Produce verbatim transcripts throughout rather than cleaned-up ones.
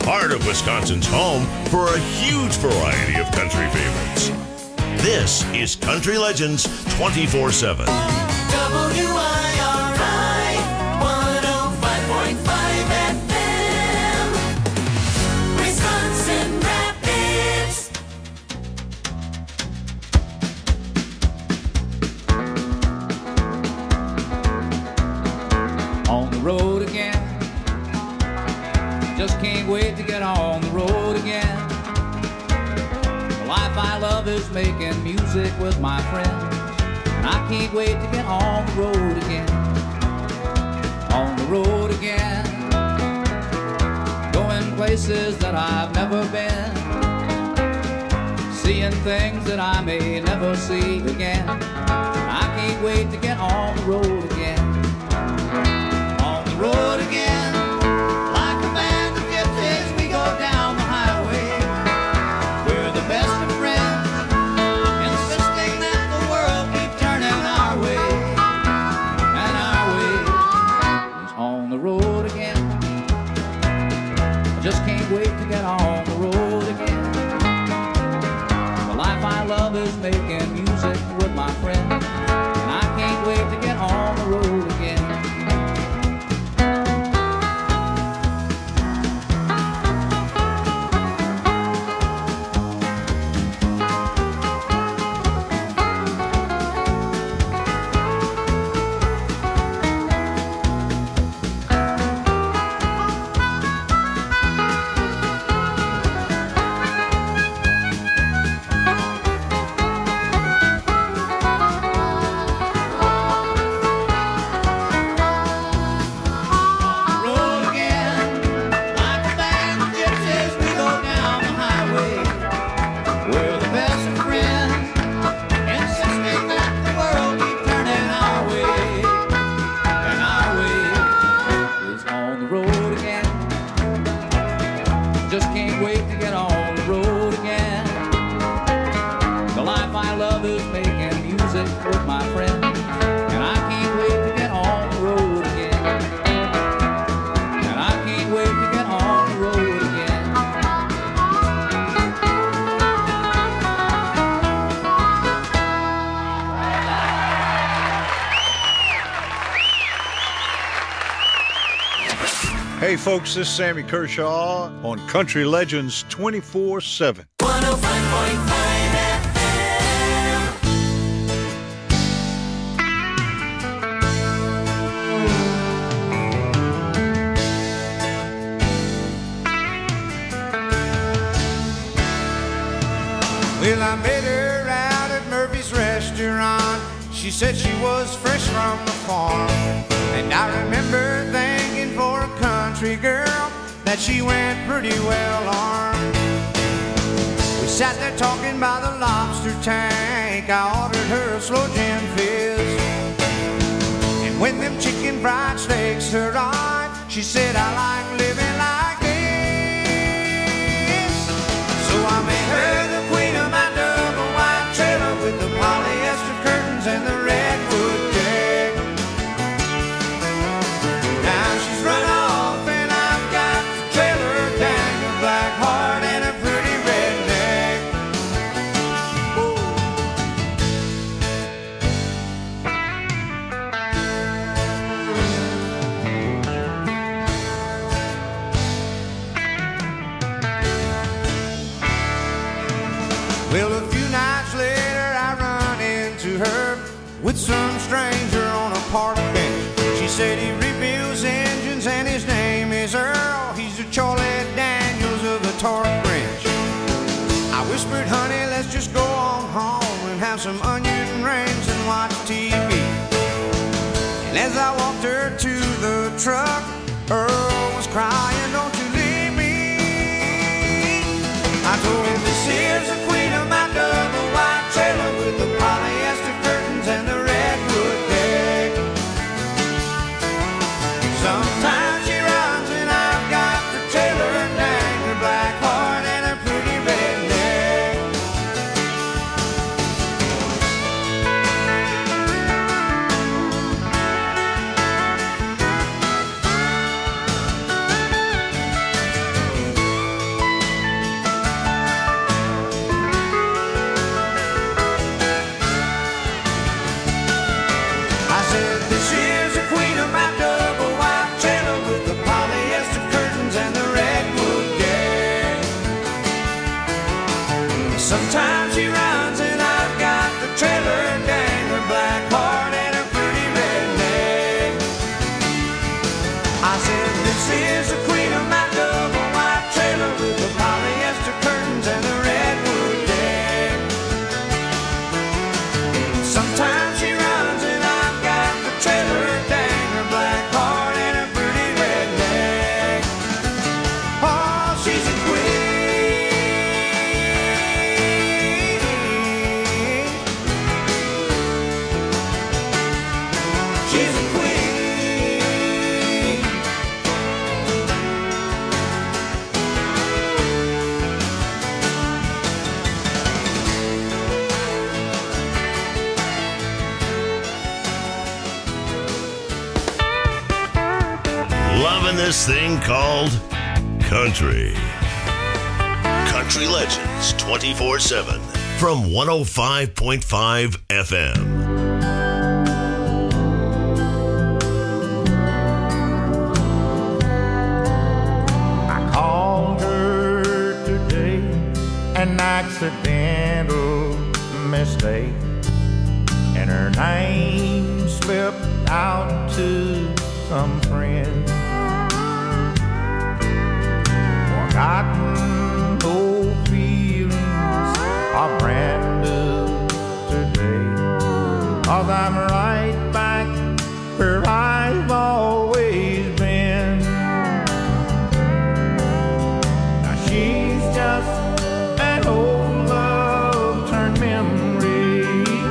heart of Wisconsin's home for a huge variety of country favorites. This is Country Legends twenty-four seven. W I R I one oh five point five F M, Wisconsin Rapids. On the road again. Just can't wait to get on the road again. The life I love is making music with my friends, and I can't wait to get on the road again. On the road again. Going places that I've never been, seeing things that I may never see again. I can't wait to get on the road again. On the road again. Down the highway, we're the best of friends, insisting that the world keep turning our way, and our way is on the road again. I just can't wait to get on the road again. The life I love is making music with my friends, and I can't wait to get on the road again. Hey folks, this is Sammy Kershaw on Country Legends twenty-four seven. one oh five point five F M. Well, I met her out at Murphy's restaurant. She said she was fresh from the farm, and I remember thinking for a country girl that she went pretty well armed. We sat there talking by the lobster tank. I ordered her a slow gin fizz, and when them chicken fried steaks arrived, she said, I like living like this. So I made her the queen of my double wide trailer with the polyester curtains and the redwood deck. Now she's run off and I've got the trailer dang, a black heart and a pretty redneck. Woo. Well, a few nights later I run into her with some stranger on a park bench. She said he rebuilds engines and his name is Earl. He's the Charlie Daniels of the torque wrench. I whispered, honey, let's just go on home and have some onion rings and watch T V. And as I walked her to the truck, Earl was crying, don't you leave me. I told him, this here's the queen of my double wide trailer with the polyester curtains and the redwood deck. Sometimes she runs and I've got the trailer dang, her black heart and her pretty red neck. I said, this is the queen of my double white trailer with the polyester curtains and the redwood deck. Sometimes she runs and I've got the trailer dang, her black heart and her pretty red neck. Oh, she's a queen. She's a queen. Loving this thing called country. Country Legends twenty-four seven from one oh five point five F M. I called her today, an accidental mistake, and her name slipped out to some friend. Forgotten old feelings are brand new today, 'cause I'm right back where I've always been. Now she's just an old love turned memory,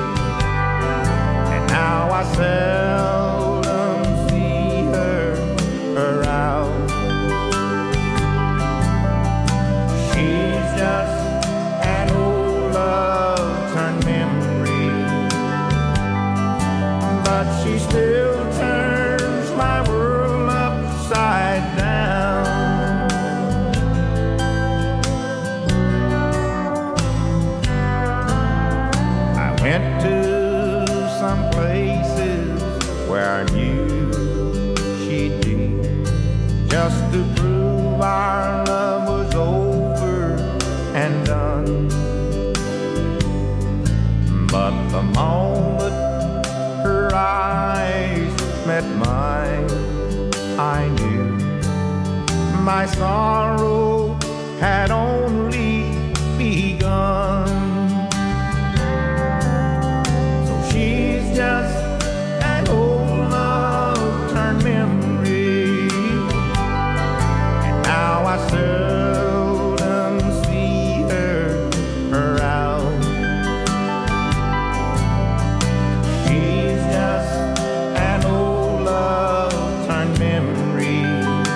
and now I seldom see her around. She's just an old love turned memory, but she still turns my world upside down. I went to some places where I knew she'd be, just to prove our love was over and done. But the moment her eyes met mine, I knew my sorrow had only begun. So she's just an old love turned memory, and now I seldom see her around. She's just an old love turned memory,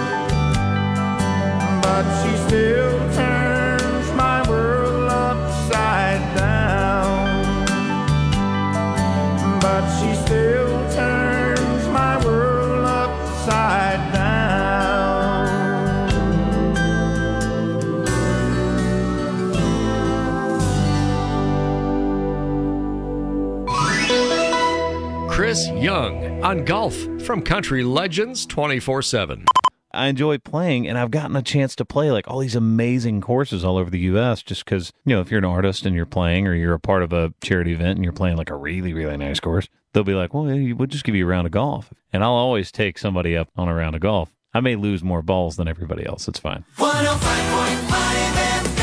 but she still turns my world upside down. But she still turns my world upside down. Chris Young on golf from Country Legends twenty-four seven. I enjoy playing, and I've gotten a chance to play like all these amazing courses all over the U S just because, you know, if you're an artist and you're playing, or you're a part of a charity event and you're playing like a really, really nice course, they'll be like, well, we'll just give you a round of golf. And I'll always take somebody up on a round of golf. I may lose more balls than everybody else. It's fine. one oh five point five F M.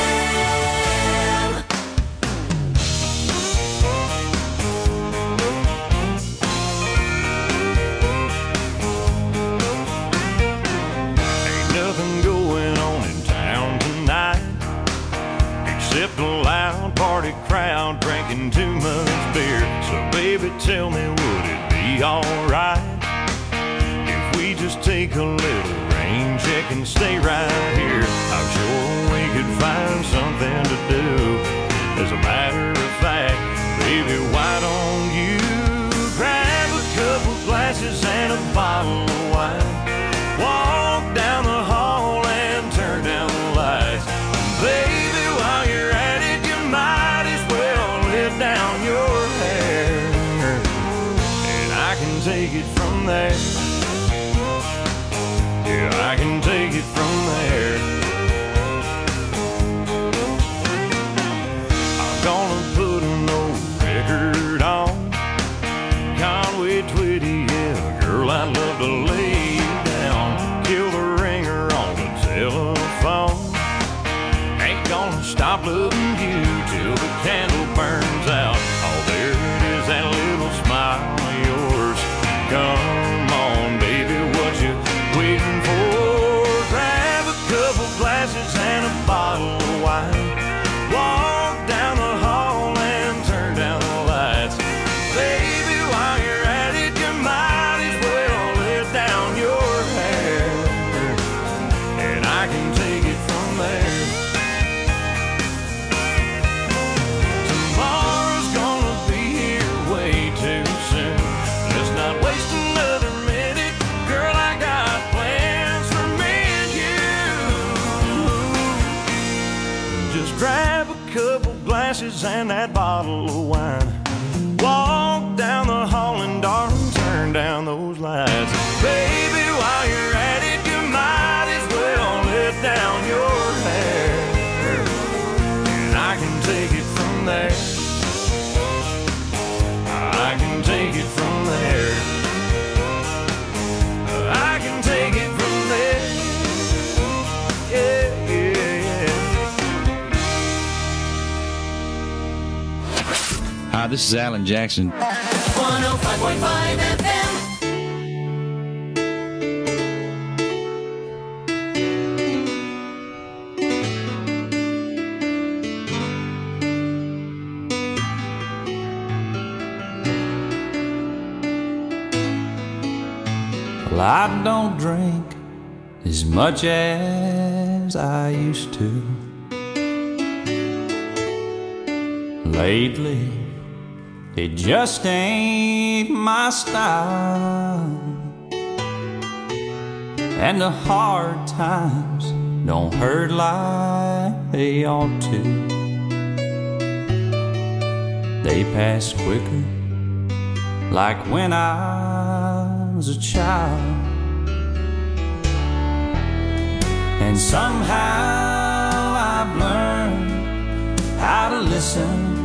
Ain't nothing going on in town tonight except a loud party crowd drinking too much beer. So baby, tell me, would it be alright if we just take a little rain check and stay right here? I'm sure we could find something to do. As a matter of fact, baby, why don't you grab a couple glasses and a bottle of wine, walk down the hall and turn down the lights. Baby, while you're at it, you might as well let down your hair, and I can take it from there. Yeah, I can take it from there. stop loving you till the candle burns out. Oh, there it is, that little smile of yours. Come on, baby, what you waiting for? Grab a couple glasses and a bottle of wine. Walk down the hall and turn down the lights. Baby, while you're at it, you might as well let down your hair, and I can take it from there. Tomorrow's gonna be here way too soon. Let's not waste another minute. Girl, I got plans for me and you. Just grab a couple glasses and that bottle of wine. Walk down the hall and darling, turn down those lights. Baby, while you're at it, you might as well let down your hair, and I can take it from there. I can take it from there. I can take it from there. Yeah, yeah, yeah. Hi, this is Alan Jackson. one oh five point five F M. Well, I don't drink as much as I used to. Lately, it just ain't my style. And the hard times don't hurt like they ought to. They pass quicker, like when I was a child. And somehow I've learned how to listen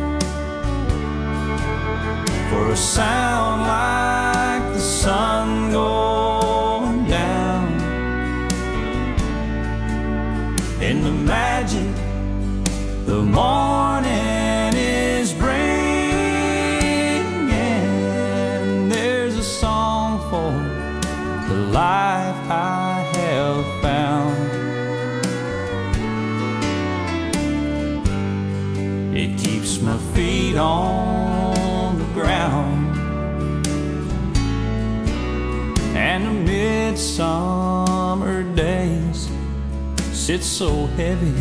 for a sound like the sun going down, in the magic the morning is bringing. There's a song for the life I have found. It keeps my feet on the ground, and the midsummer days sit so heavy,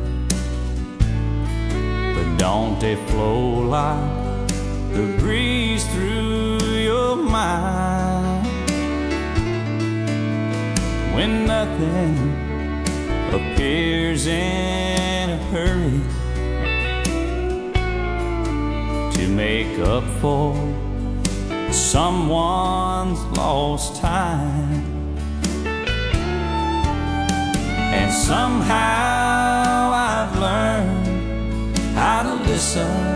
but don't they flow like the breeze through your mind? When nothing appears in a hurry to make up for someone's lost time. And somehow I've learned how to listen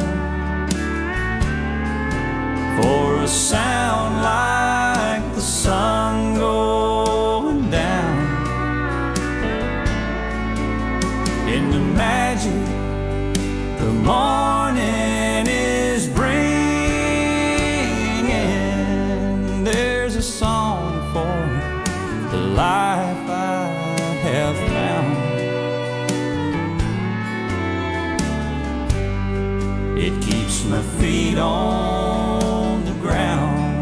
for a sound like the sun going down, in the magic the morning is bringing. There's a song for the life I have found. It keeps my feet on the ground,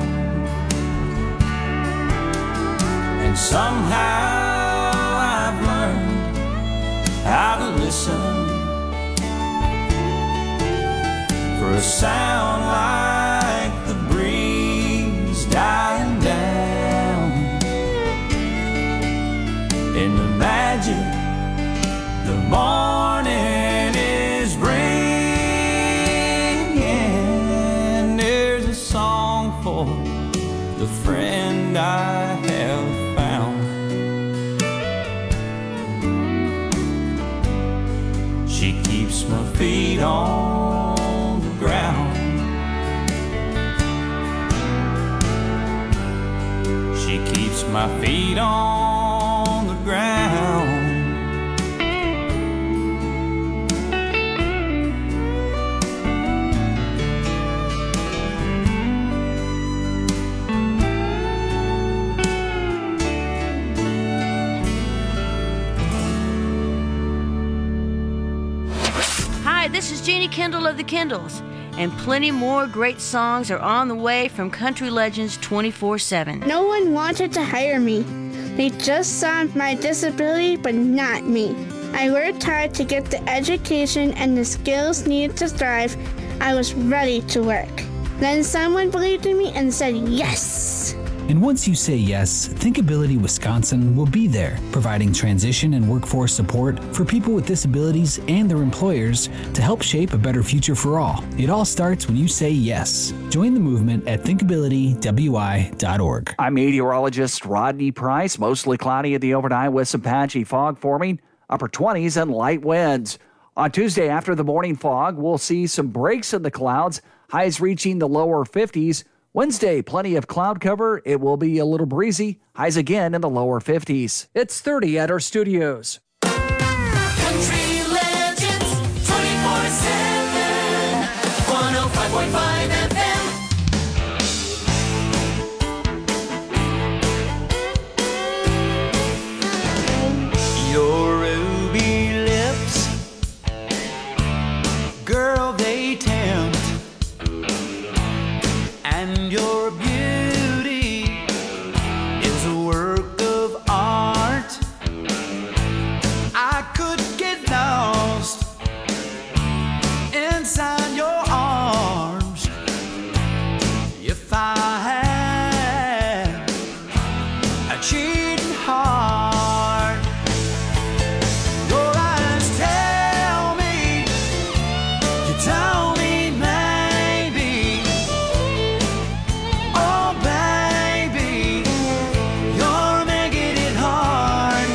and somehow I've learned how to listen for a sound like the breeze dying down, in the magic the morning is bringing. There's a song for the friend I have found. She keeps my feet on the ground. She keeps my feet on the ground. this is Jeannie Kendall of the Kendalls, and plenty more great songs are on the way from Country Legends twenty-four seven. No one wanted to hire me. They just saw my disability, but not me. I worked hard to get the education and the skills needed to thrive. I was ready to work. Then someone believed in me and said yes. And once you say yes, Thinkability Wisconsin will be there, providing transition and workforce support for people with disabilities and their employers to help shape a better future for all. It all starts when you say yes. Join the movement at thinkability w i dot org. I'm meteorologist Rodney Price. Mostly cloudy in the overnight with some patchy fog forming, upper twenties and light winds. On Tuesday, after the morning fog, we'll see some breaks in the clouds, highs reaching the lower fifties. Wednesday, plenty of cloud cover. It will be a little breezy. Highs again in the lower fifties. It's thirty at our studios. Country Legends twenty-four seven, one oh five point five F M. Your ruby lips, girl, they tempt, and your beauty is a work of art. I could get lost inside your arms if I had a cheating heart. Your eyes tell me, you tell me maybe, oh baby, you're making it hard.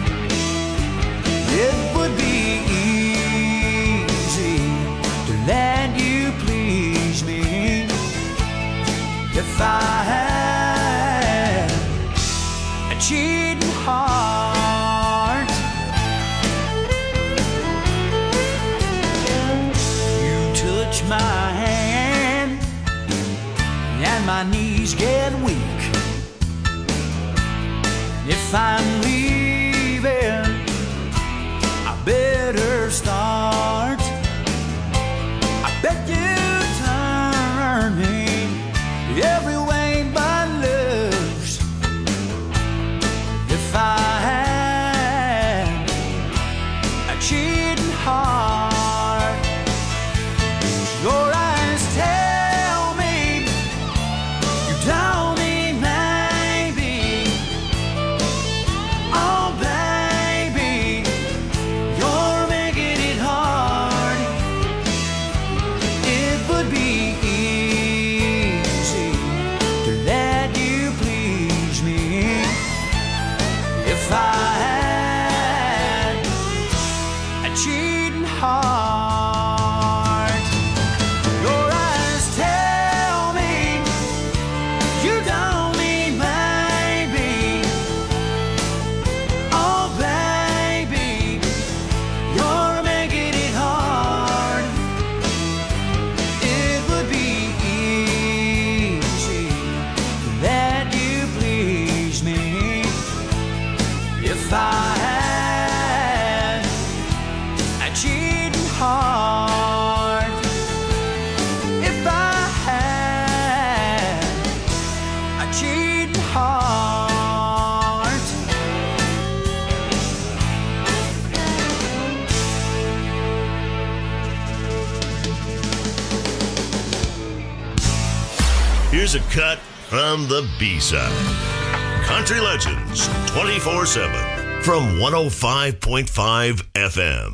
It would be easy to let you please me if I had a cheating heart. You touch my hand and my knees get weak. If I'm leaving, I better start. I bet you turn me every way but loose. If I had a cheating heart, your eyes tell me, you tell me maybe, oh baby, you're making it hard. It would be easy to let you please me if I had a cheating heart. Your eyes tell me, you tell me maybe, oh baby, you're making it hard. It would be easy to let you please me if I had a cheating heart. If I had a cheating heart. Here's a cut from the B-side. Country Legends twenty-four seven from one oh five point five F M.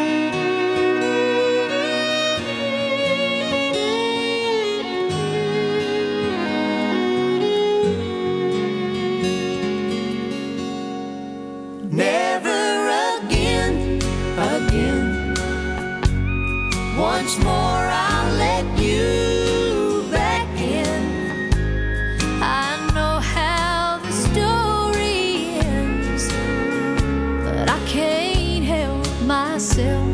Never again, again. Once more I'll let you back in. I know how the story ends, but I can't help myself.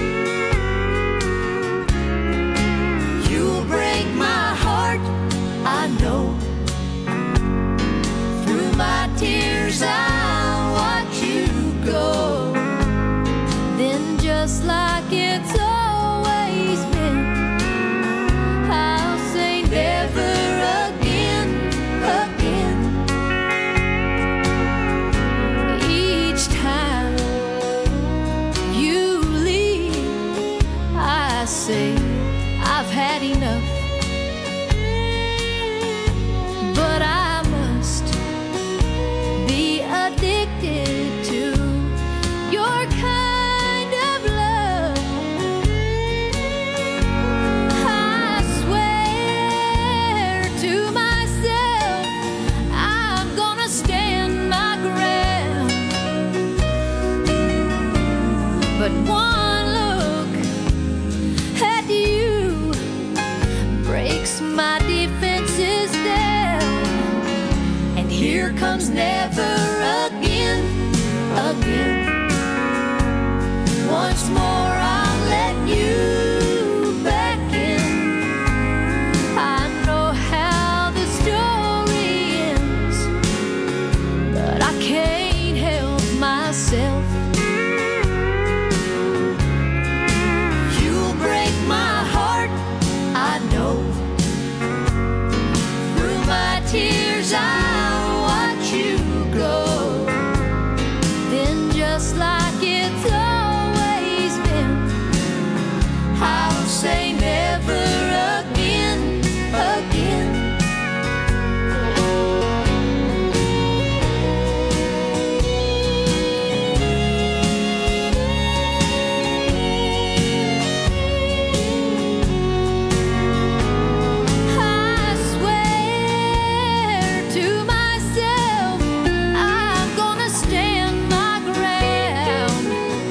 You'll break my heart, I know. Through my tears I'll watch you go. Then just like it's always say I've had enough, but I must be addicted to your kind of love. I swear to myself I'm gonna stand my ground, but one look at you breaks my defenses down, and here comes never again, again. Once more I'll let you back in. I know how the story ends, but I can't help myself. You'll break my heart, I know. Through my tears I'll watch you go. Then just like it's always been, I'll say never again, again. I swear to myself I'm gonna stand my ground,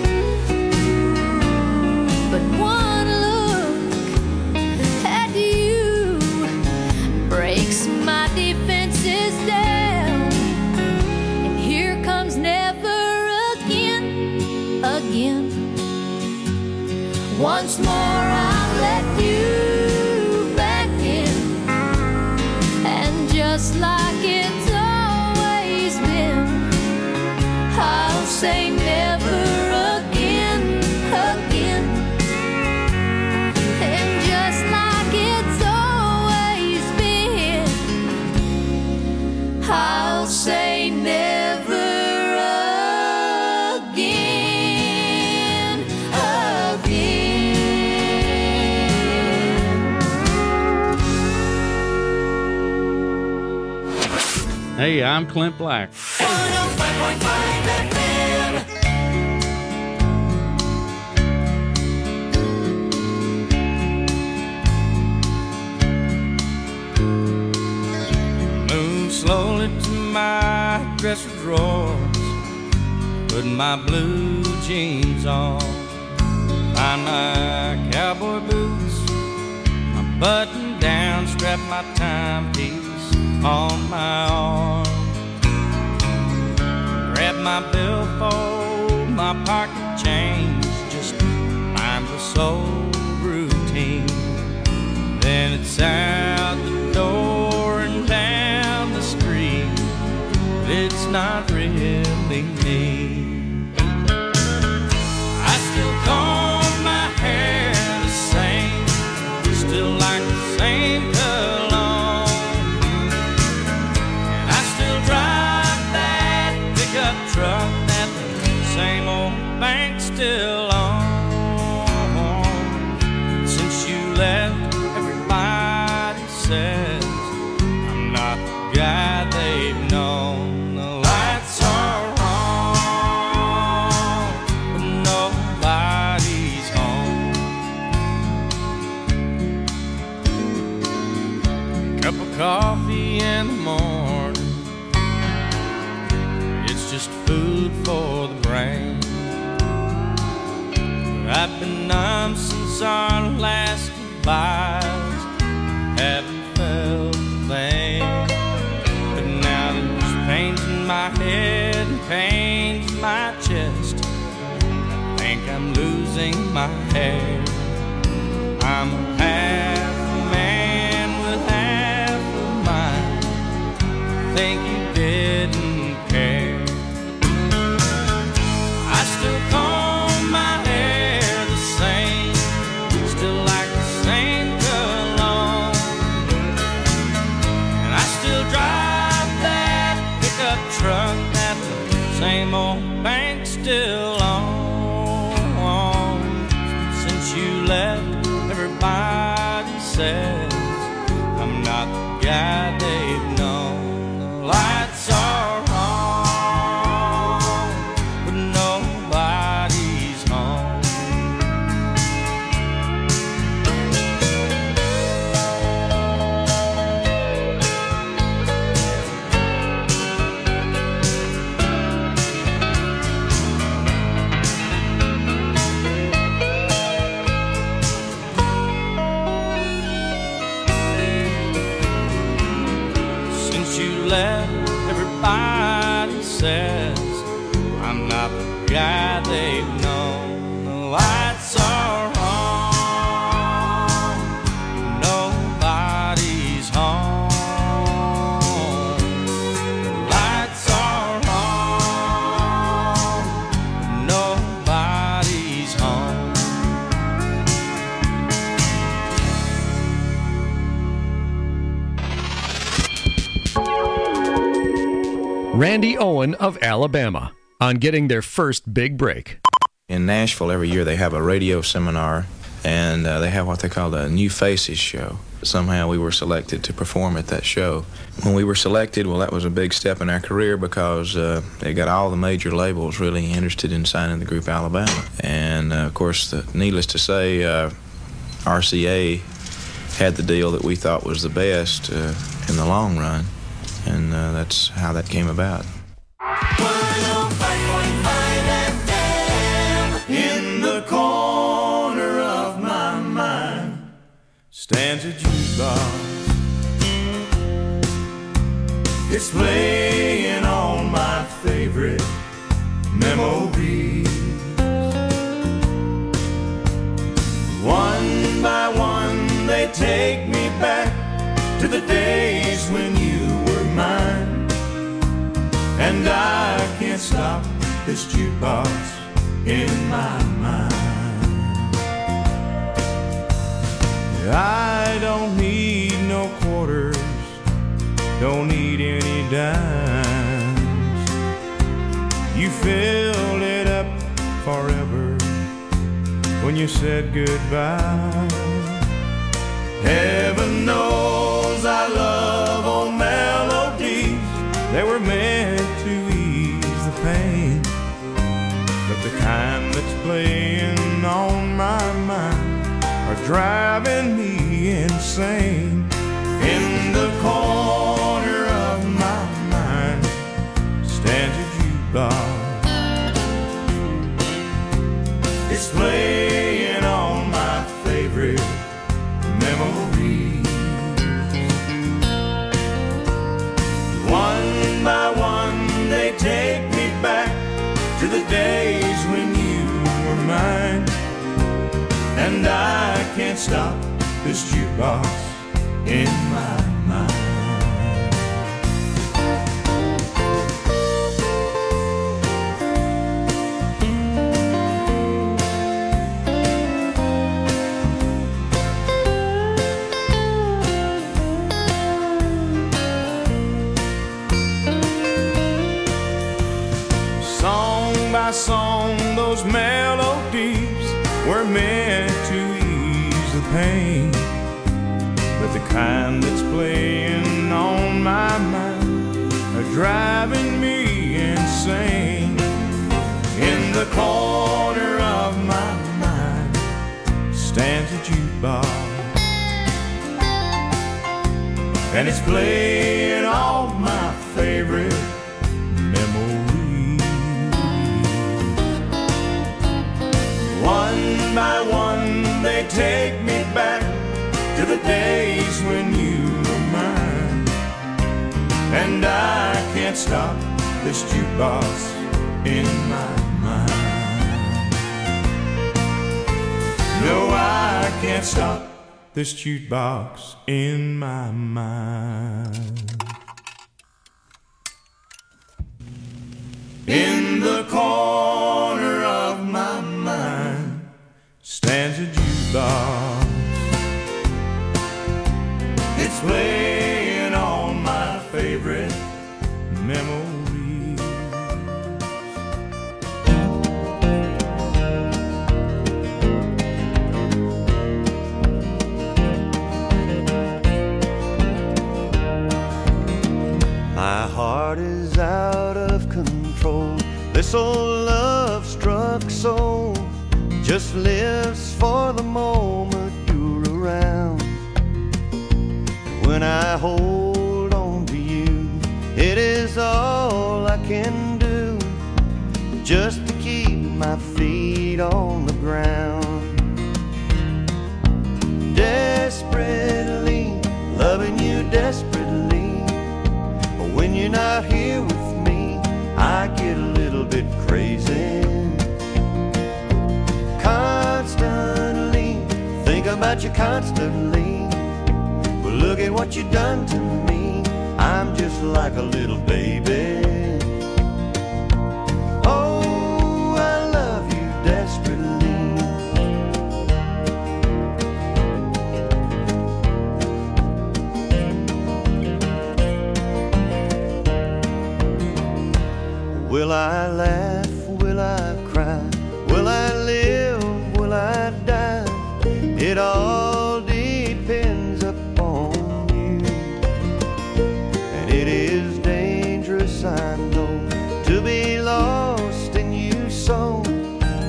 but one look at you breaks my defenses down, and here comes never again, again. Once more I'll let you back in, and just like it's always been, I'll say never again, again. And just like it's always been, I'll say never again, again. Hey, I'm Clint Black. one oh five point five F M. Move slowly to my dresser drawers, put my blue jeans on, find my cowboy boots, my button down, strap my timepiece on my arm, grab my billfold, my pocket change, just mindless old routine. Then it's out the door and down the street, but it's not really me. I still comb my hair the same, still like the same cologne, and I still drive that pickup truck that the same old bank still owns. Since you left, everybody says I'm not the guy they've known. The lights are on, but nobody's home. Cup of coffee in the morning, it's just food for the brain. I've been numb since our last goodbyes, haven't felt a thing. But now there's pains in my head and pains in my chest, I think I'm losing my hair. I'm a half man with half a mind, I think you didn't care. I still comb my hair the same, still like the same cologne, and I still drive that pickup truck that the same old bank still owns. Since you left, Randy Owen of Alabama on getting their first big break. In Nashville, every year they have a radio seminar, and uh, they have what they call the New Faces show. Somehow we were selected to perform at that show. When we were selected, well, that was a big step in our career because uh, they got all the major labels really interested in signing the group Alabama. And, uh, of course, the, needless to say, uh, R C A had the deal that we thought was the best uh, in the long run, and uh, that's how that came about. In the corner of my mind stands a jukebox. It's playing all my favorite memories. One by one they take me back to the days when you were mine. And I can't stop this jukebox in my mind. I don't need no quarters, don't need any dimes. You filled it up forever when you said goodbye. Heaven knows I love old melodies. They were meant to ease the pain, but the kind that's playing on my mind are driving me insane. In the corner of my mind stands a jukebox. It's playing all my favorite memories. One by one they take me back to the days when you were mine. And I can't stop this jukebox in my mind. Song by song, those melodies were meant to ease the pain, but the kind that's playing on my mind are driving me insane. In the corner of my mind stands a jukebox, and it's playing all my favorite memories. One by one they take me back to the days when you were mine. And I can't stop this jukebox in my mind. No, I can't stop this jukebox in my mind. In the corner of my mind stands a jukebox. It's playing all my favorite memories. My heart is out of control. This old love-struck soul just lives for the moment you're around. When I hold on to you, it is all I can do just to keep my feet on the ground. Desperately loving you desperately, but when you're not here with me, I get a little bit crazy. Constantly think about you constantly, but look at what you done to me. I'm just like a little baby. Oh, I love you desperately.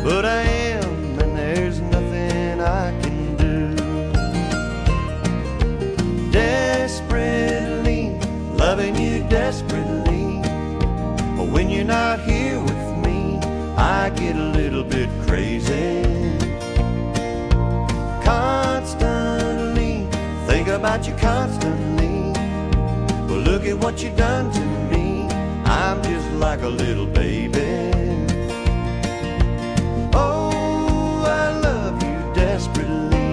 but I am, and there's nothing I can do. Desperately loving you desperately, but when you're not here with me, I get a little bit crazy. Constantly think about you constantly. Well, look at what you done to me. I'm just like a little baby. Oh, I love you desperately.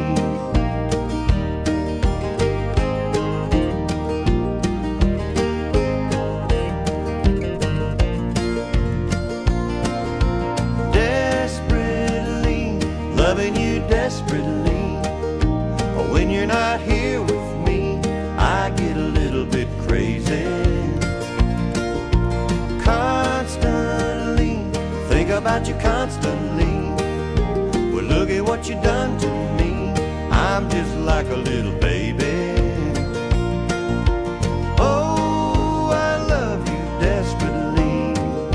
Desperately loving you desperately, but when you're not here with me, I get a little bit crazy. Constantly think about you constantly. Well, look at what you done to me. I'm just like a little baby. Oh, I love you desperately.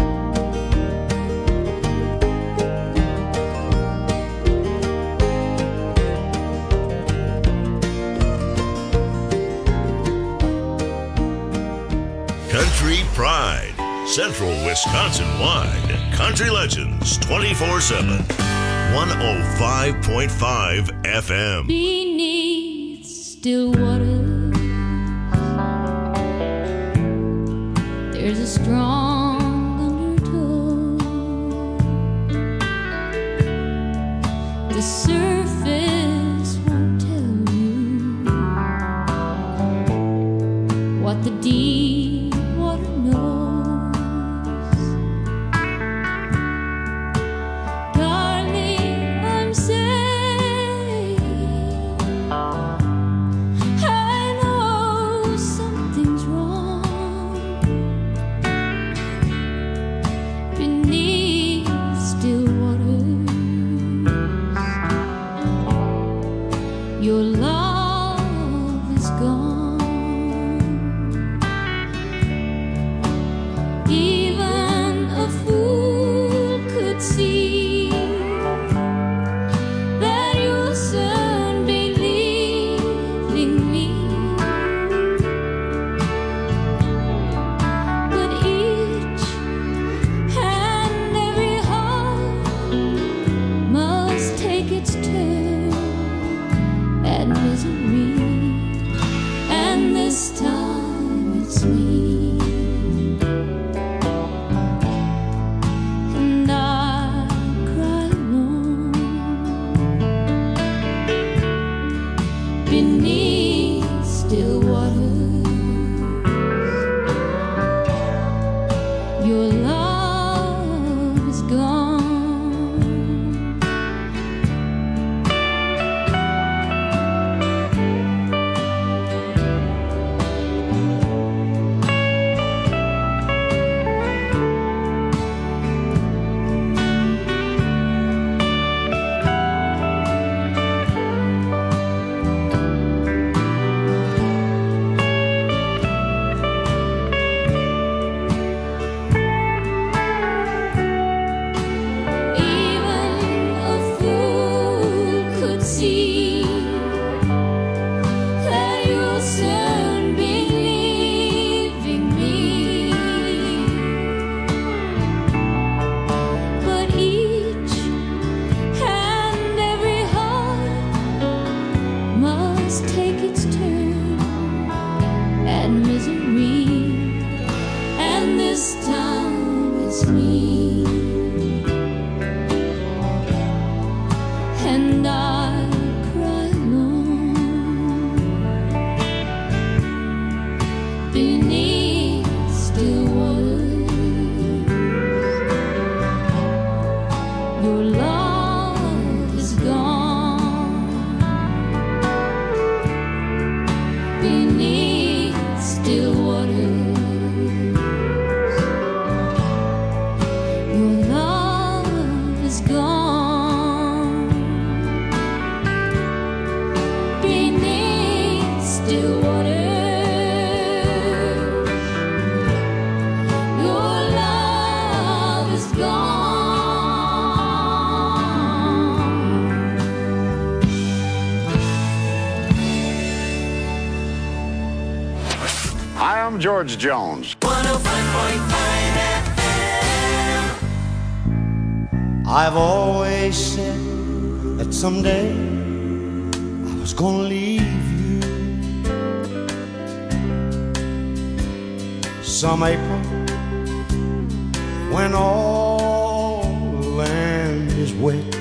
Country Pride, Central Wisconsin-wide. Country Legends twenty-four seven. one oh five point five F M. Beneath still waters, there's a strong undertow. The surface won't tell you what the deep water knows. Darling, I'm saying I know something's wrong beneath still waters. Your love is gone. Even a fool could see that you'll soon be leaving me. But each and every heart must take its turn at misery, and this time it's me. And I cry alone beneath still waters. Your love is gone. I'm George Jones. one oh five point five F M. I've always said that someday I was gonna leave you. Some April when all the land is wet.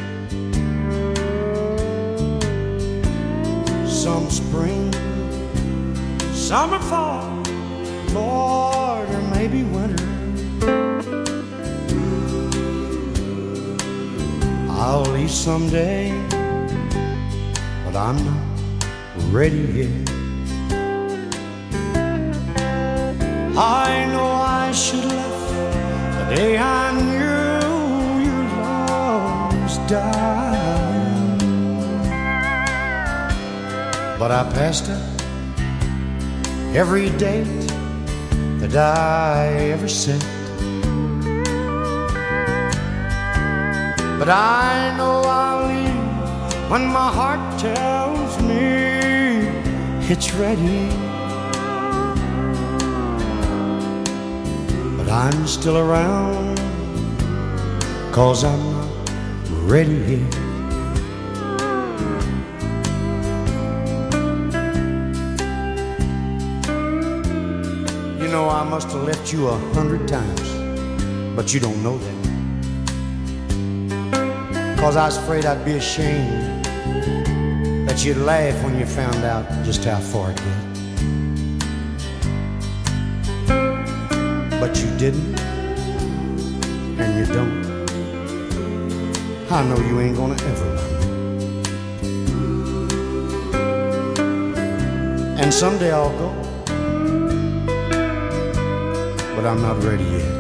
Some spring, summer, fall, Lord, or maybe winter. I'll leave someday, but I'm not ready yet. I know I should have left the day I knew your love was dying, but I passed up every date that I ever set. But I know I'll leave when my heart tells me it's ready. But I'm still around, 'cause I'm not ready yet. You know I must have left you a hundred times, but you don't know that. 'Cause I was afraid I'd be ashamed, that you'd laugh when you found out just how far it went. But you didn't, and you don't. I know you ain't gonna ever love me. And someday I'll go, but I'm not ready yet.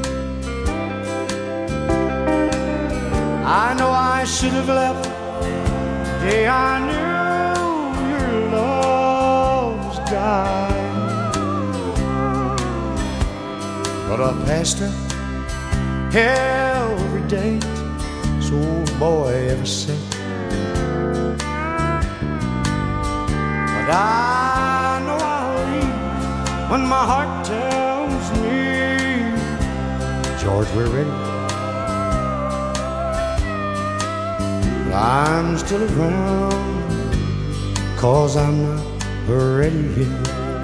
I know I should have left the day I knew your love was dying, but I passed up every date this old boy ever set. But I know I'll leave when my heart tells me, George, we're ready. I'm still around, 'cause I'm not ready yet.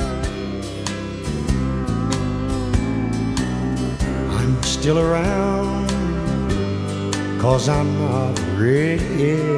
I'm still around, 'cause I'm not ready yet.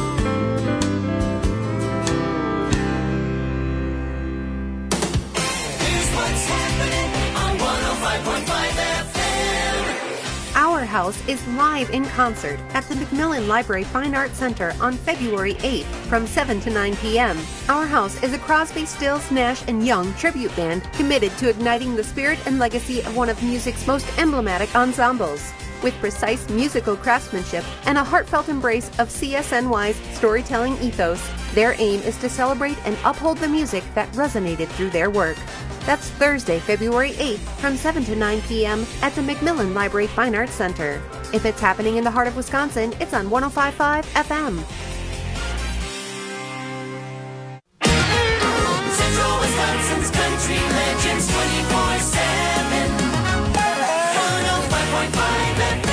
Here's what's happening on one oh five point five F M. Our House is live in concert at the Macmillan Library Fine Arts Center on February eighth from seven to nine p.m. Our House is a Crosby, Stills, Nash and Young tribute band committed to igniting the spirit and legacy of one of music's most emblematic ensembles. With precise musical craftsmanship and a heartfelt embrace of C S N Y's storytelling ethos, their aim is to celebrate and uphold the music that resonated through their work. That's Thursday, February eighth from seven to nine p.m. at the Macmillan Library Fine Arts Center. If it's happening in the heart of Wisconsin, it's on one oh five point five F M. Central Wisconsin's Country Legends twenty-four seven. one oh five point five F M.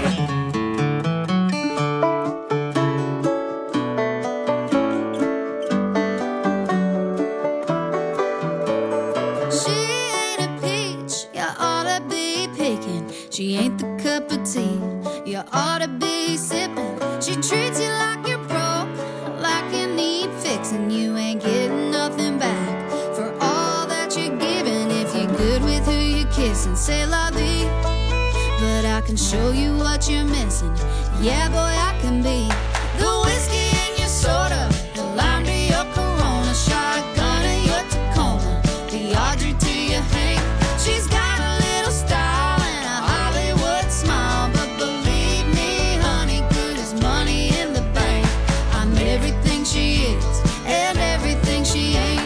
She ain't a peach, you oughta be picking. She ain't the cup of tea, you oughta be sipping. She treats you like you're broke, like you need fixing. You ain't getting nothing back for all that you're giving. If you're good with who you're kissing, say la vie. But I can show you what you're missing. Yeah, boy, I can be the whiskey in your soda, the lime to your Corona, shotgun in your Tacoma, the Audrey to your Hank. She's got a little style and a Hollywood smile, but believe me, honey, good as money in the bank. I'm everything she is and everything she ain't.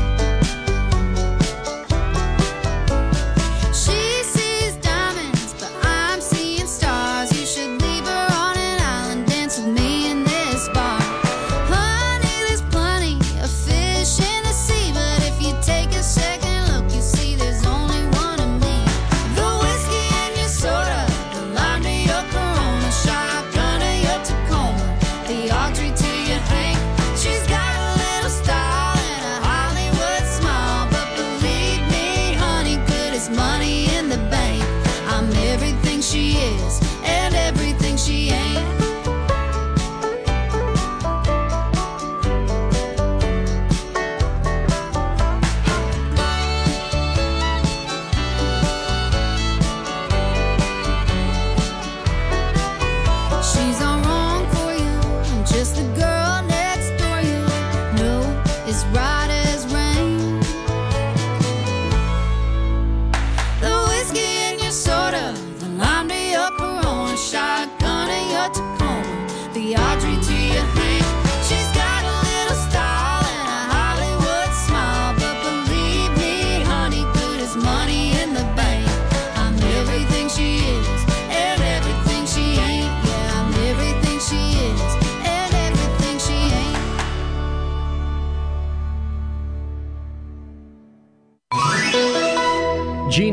She sees diamonds, but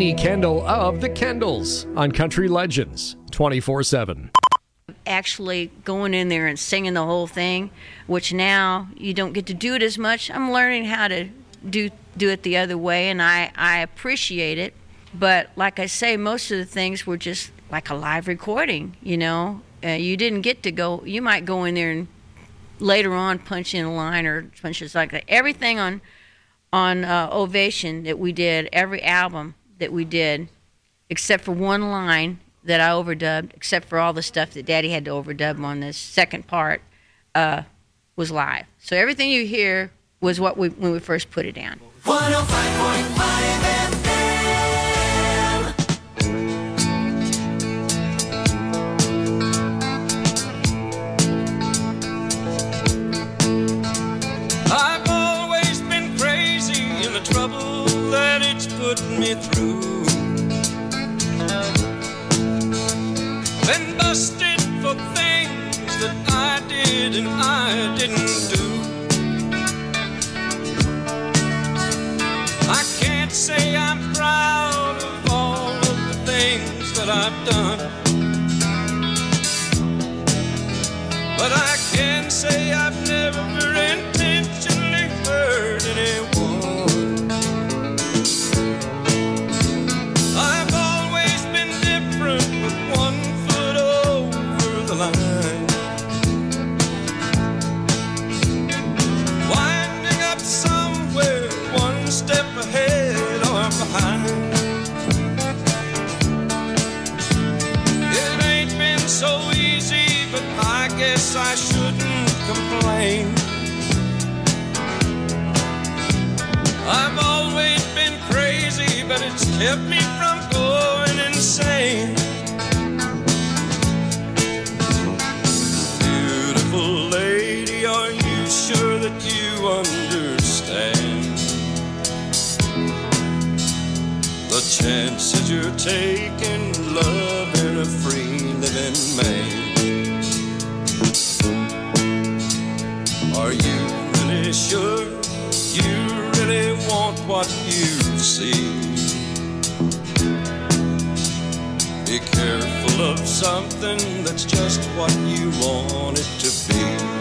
Jeannie Kendall of the Kendalls on Country Legends twenty-four seven. Actually going in there and singing the whole thing, which now you don't get to do it as much. I'm learning how to do do it the other way, and I, I appreciate it. But like I say, most of the things were just like a live recording, you know. Uh, you didn't get to go, you might go in there and later on punch in a line or punches like that. Everything on on uh, Ovation that we did, every album that we did, except for one line that I overdubbed, except for all the stuff that Daddy had to overdub on this second part, uh, was live. So everything you hear was what we when we first put it down. one oh five point five F M. I've always been crazy in the trouble that it's put me through. Been busted for things that I did and I didn't do. I can't say I'm proud of all of the things that I've done, but I can say I've never intentionally hurt anyone. I've always been different with one foot over the line, winding up somewhere one step ahead or behind. It ain't been so easy, but I guess I shouldn't complain. I've always been crazy, but it's kept me from going insane. Beautiful lady, are you sure that you understand the chances you're taking, loving a free living man? Are you really sure you really want what you see? Be careful of something that's just what you want it to be.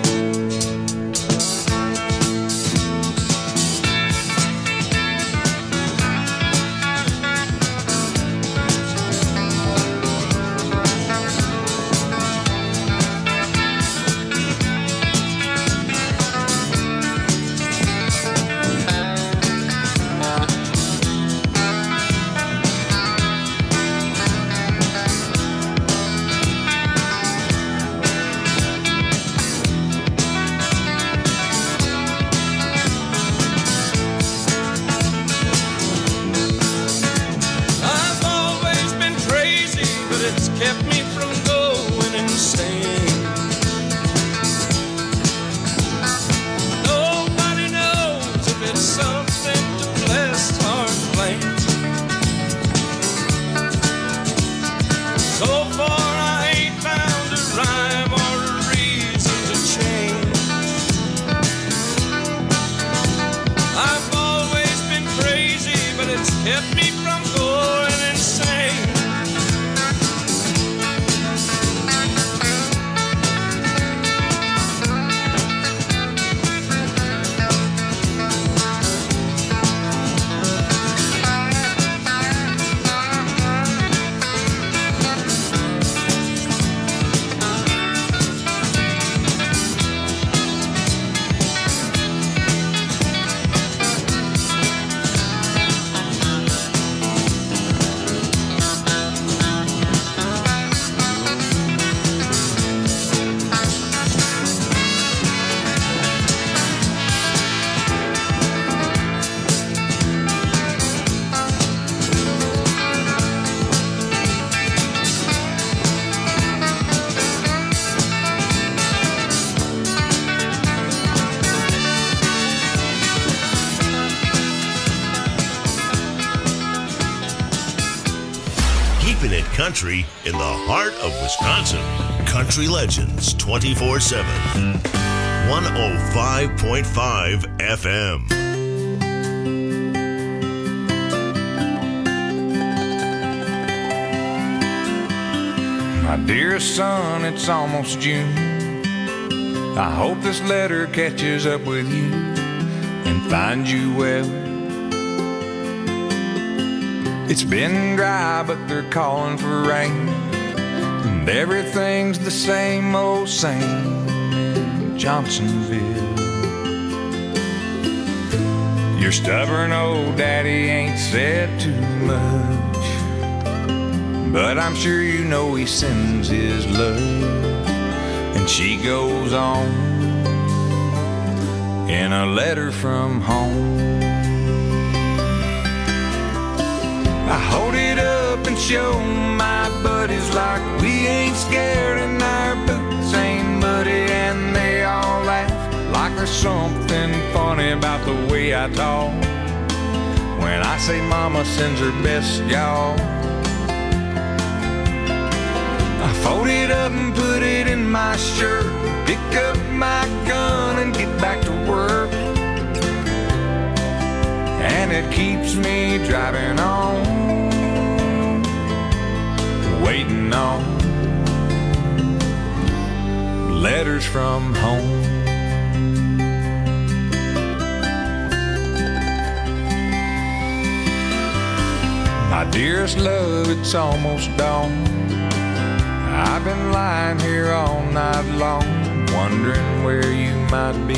Country in the heart of Wisconsin. Country Legends twenty-four seven. one oh five point five F M. My dearest son, it's almost June. I hope this letter catches up with you and finds you well. It's been dry, but they're calling for rain, and everything's the same old same in Johnsonville. Your stubborn old daddy ain't said too much, but I'm sure you know he sends his love. And she goes on in a letter from home. I hold it up and show my buddies like we ain't scared and our boots ain't muddy, and they all laugh like there's something funny about the way I talk when I say mama sends her best, y'all. I fold it up and put it in my shirt, pick up my gun and get back to work, and it keeps me driving on, waiting on letters from home. My dearest love, it's almost dawn. I've been lying here all night long, wondering where you might be.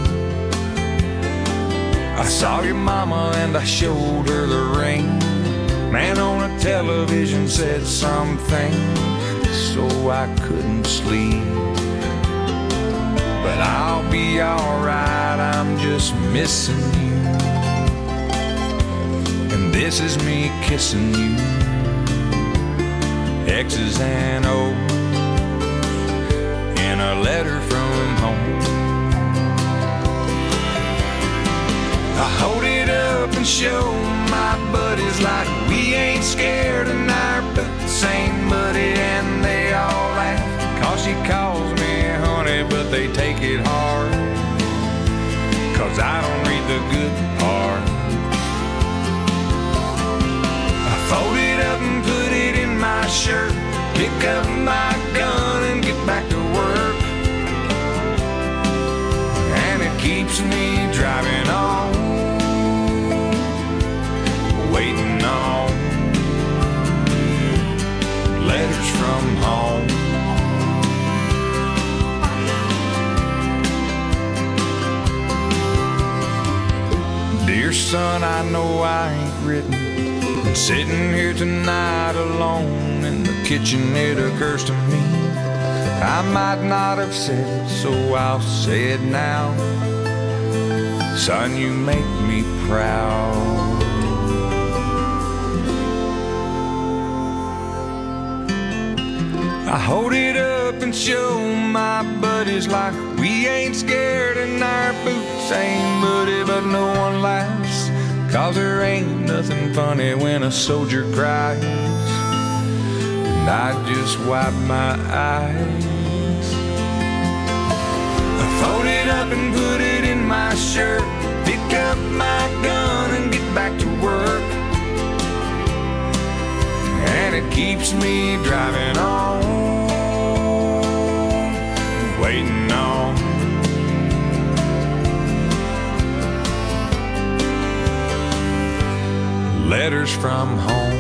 I saw your mama and I showed her the ring. Man on a television said something, so I couldn't sleep. But I'll be alright, I'm just missing you. And this is me kissing you. X's and O's in a letter from home. I hold it up and show my buddies like we ain't scared and our boots ain't muddy, and they all laugh cause she calls me honey, but they take it hard cause I don't read the good part. I fold it up and put it in my shirt, pick up my gun and get back to work, and it keeps me driving on, waiting on letters from home. Dear son, I know I ain't written, sitting here tonight alone in the kitchen, it occurs to me I might not have said it, so I'll say it now. Son, you make me proud. I hold it up and show my buddies like we ain't scared and our boots ain't muddy, but no one laughs cause there ain't nothing funny when a soldier cries. And I just wipe my eyes. I fold it up and put it in my shirt, pick up my gun and get back to work, and it keeps me driving on, waiting on letters from home.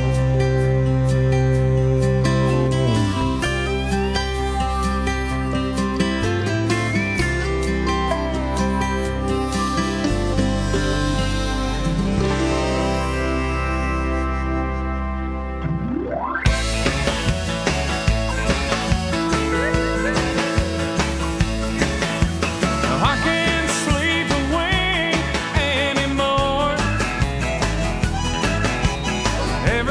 Every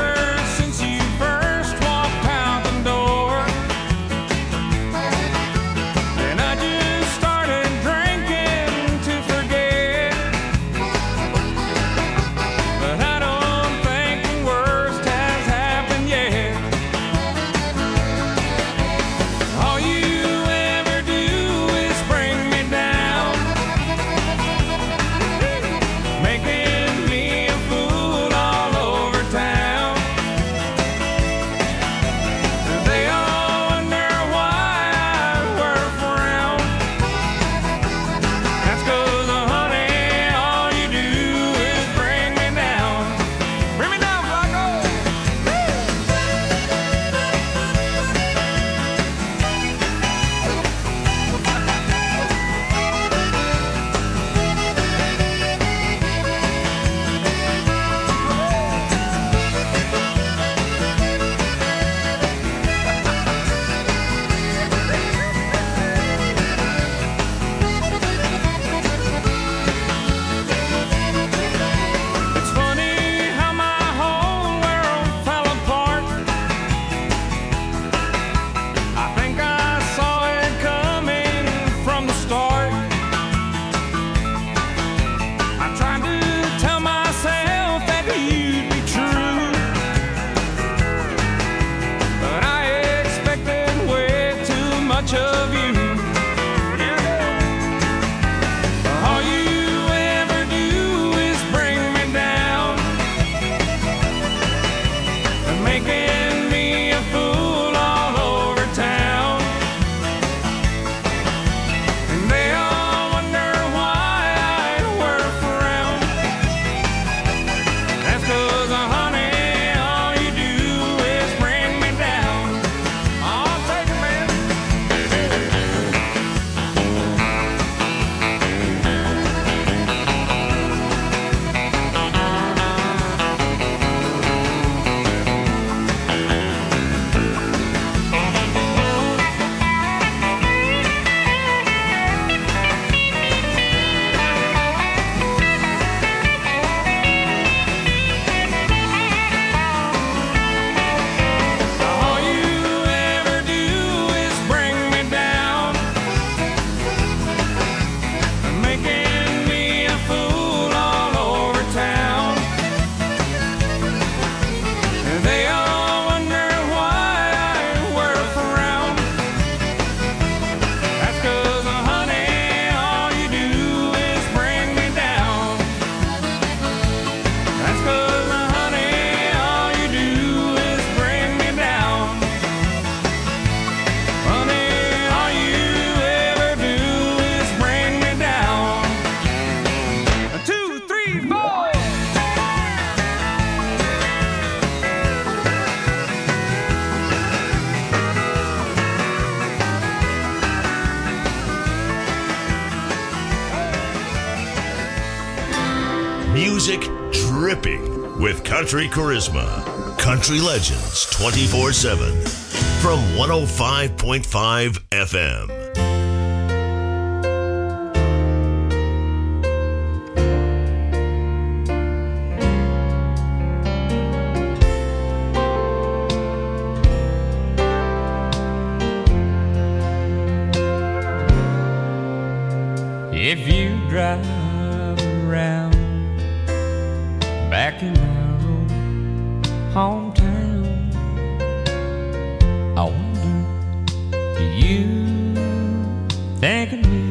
music dripping with country charisma. Country Legends twenty-four seven from one oh five point five F M. If you drive around back in my old hometown, I wonder, do you think of me?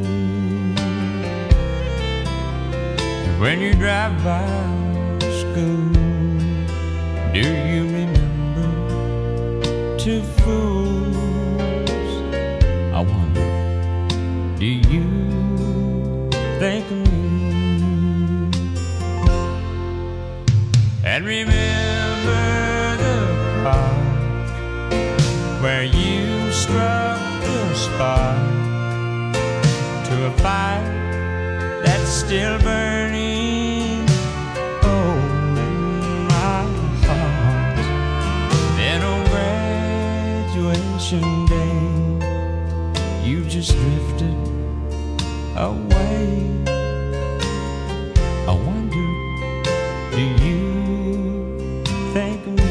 When you drive by school, do you remember two fools? I wonder, do you think of me? And remember the park where you struck the spark to a fire that's still burning oh in my heart. Then on graduation day you just drifted away. I wonder, do you think of me?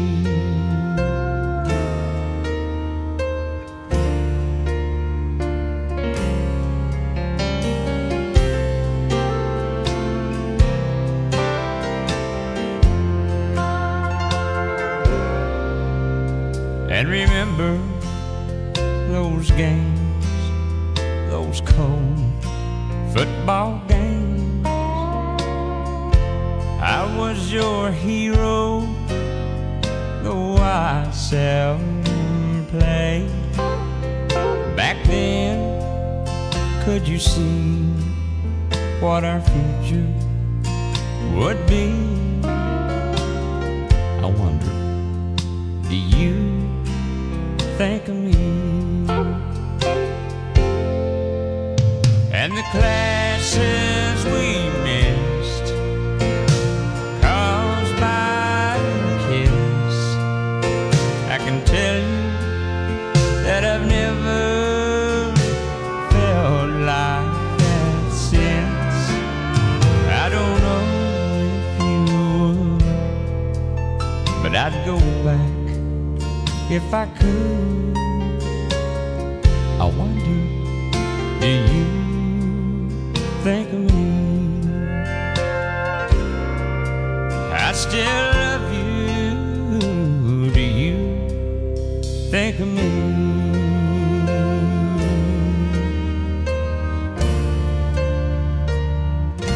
And remember those games, those cold football games. I was your hero, though I seldom played. Back then, could you see what our future would be? I wonder, do you think of me? And the classes we missed caused by a kiss, I can tell you that I've never felt like that since. I don't know if you would, but I'd go back if I could. I wonder, do you think of me? I still love you. Do you think of me?